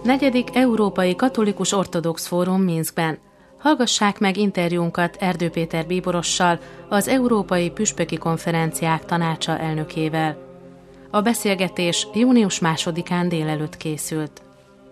Negyedik Európai Katolikus Ortodox Fórum Minszkben. Hallgassák meg interjúnkat Erdő Péter bíborossal, az Európai Püspöki Konferenciák Tanácsa elnökével. A beszélgetés június 2-án délelőtt készült.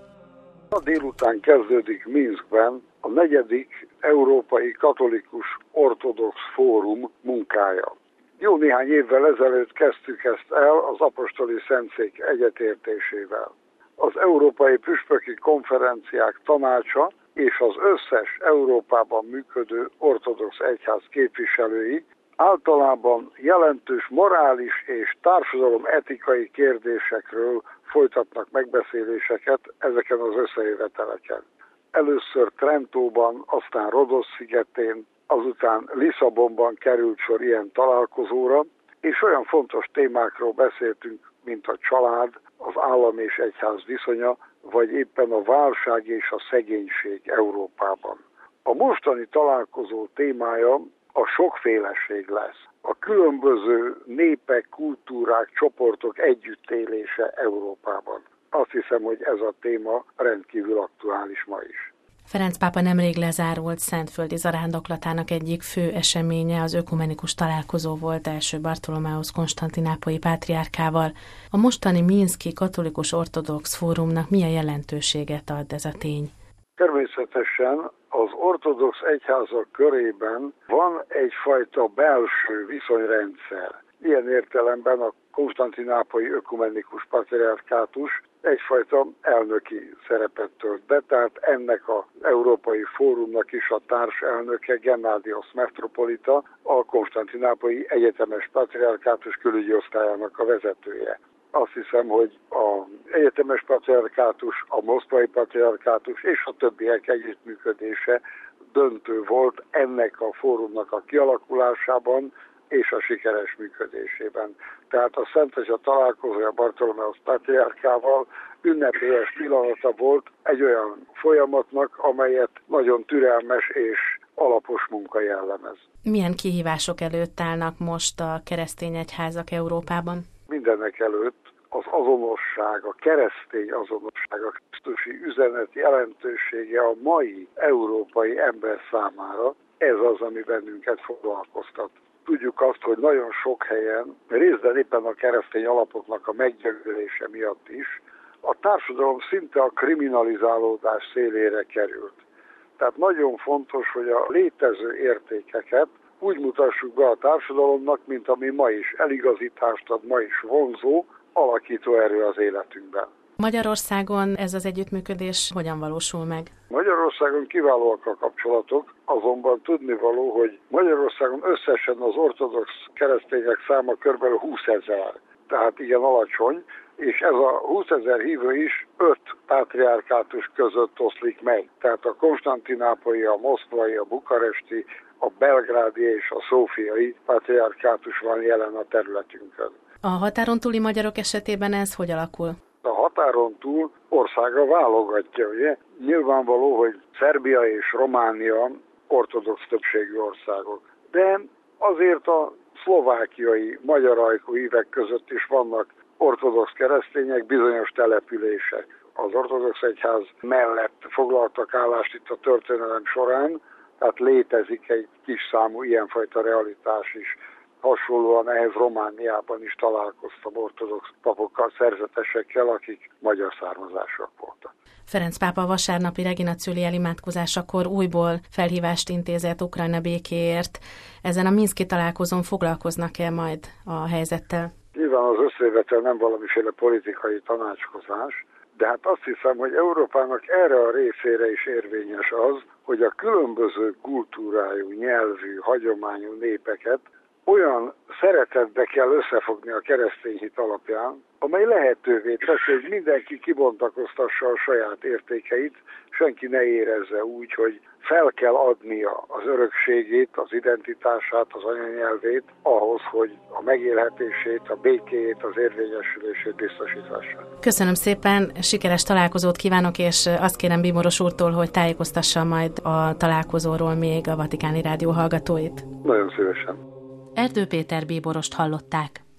A délután kezdődik Minszkben a negyedik Európai Katolikus Ortodox Fórum munkája. Jó néhány évvel ezelőtt kezdtük ezt el az Apostoli Szentszék egyetértésével. Az Európai Püspöki Konferenciák Tanácsa és az összes Európában működő ortodox egyház képviselői általában jelentős morális és társadalometikai kérdésekről folytatnak megbeszéléseket ezeken az összejöveteleken. Először Trentóban, aztán Rodosz szigetén, azután Lisszabonban került sor ilyen találkozóra, és olyan fontos témákról beszéltünk, mint a család, az állam és egyház viszonya, vagy éppen a válság és a szegénység Európában. A mostani találkozó témája a sokféleség lesz. A különböző népek, kultúrák, csoportok együttélése Európában. Azt hiszem, hogy ez a téma rendkívül aktuális ma is. Ferenc pápa nemrég lezárult szentföldi zarándoklatának egyik fő eseménye az ökumenikus találkozó volt első Bartolomáus konstantinápolyi pátriárkával. A mostani Minszki Katolikus Ortodox Fórumnak milyen jelentőséget ad ez a tény? Természetesen az ortodox egyházak körében van egyfajta belső viszonyrendszer. Ilyen értelemben a konstantinápolyi ökumenikus patriárkátus egyfajta elnöki szerepet tölt be, tehát ennek az Európai Fórumnak is a társelnöke Gennadios Metropolita, a konstantinápolyi egyetemes patriárkátus külügyi osztályának a vezetője. Azt hiszem, hogy az egyetemes patriárkátus, a moszkvai patriárkátus és a többiek együttműködése döntő volt ennek a fórumnak a kialakulásában és a sikeres működésében. Tehát a Szent Atya találkozója Bartolomáus pátriárkával ünnepélyes pillanata volt egy olyan folyamatnak, amelyet nagyon türelmes és alapos munka jellemez. Milyen kihívások előtt állnak most a keresztény egyházak Európában? Mindenek előtt az azonosság, a keresztény azonosság, a krisztusi üzenet jelentősége a mai európai ember számára, ez az, ami bennünket foglalkoztat. Tudjuk azt, hogy nagyon sok helyen, részben éppen a keresztény alapoknak a meggyöngülése miatt is, a társadalom szinte a kriminalizálódás szélére került. Tehát nagyon fontos, hogy a létező értékeket úgy mutassuk be a társadalomnak, mint ami ma is eligazítást ad, ma is vonzó, alakító erő az életünkben. Magyarországon ez az együttműködés hogyan valósul meg? Magyarországon kiválóak a kapcsolatok, azonban tudnivaló, hogy Magyarországon összesen az ortodox keresztények száma kb. 20 000, tehát igen alacsony, és ez a 20 000 hívő is 5 pátriárkátus között oszlik meg. Tehát a konstantinápolyi, a moszkvai, a bukaresti, a belgrádi és a szófiai pátriárkátus van jelen a területünkön. A határon túli magyarok esetében ez hogy alakul? A határon túl országa válogatja, ugye? Nyilvánvaló, hogy Szerbia és Románia ortodox többségű országok. De azért a szlovákiai magyar ajkú hívek között is vannak ortodox keresztények, bizonyos települések. Az ortodox egyház mellett foglaltak állást itt a történelem során, tehát létezik egy kis számú ilyenfajta realitás is. Hasonlóan ehhez Romániában is találkoztam ortodox papokkal, szerzetesekkel, akik magyar származásúak voltak. Ferenc pápa vasárnapi Regina Coeli imádkozásakor újból felhívást intézett Ukrajna békéért. Ezen a minszki találkozón foglalkoznak-e majd a helyzettel? Nyilván az összejövetel nem valamiféle politikai tanácskozás, de hát azt hiszem, hogy Európának erre a részére is érvényes az, hogy a különböző kultúrájú, nyelvű, hagyományú népeket olyan szeretetbe kell összefogni a keresztény hit alapján, amely lehetővé teszi, hogy mindenki kibontakoztassa a saját értékeit, senki ne érezze úgy, hogy fel kell adnia az örökségét, az identitását, az anyanyelvét ahhoz, hogy a megélhetését, a békéjét, az érvényesülését biztosíthassa. Köszönöm szépen, sikeres találkozót kívánok, és azt kérem bíboros úrtól, hogy tájékoztassa majd a találkozóról még a Vatikáni Rádió hallgatóit. Nagyon szívesen. Erdő Péter bíborost hallották.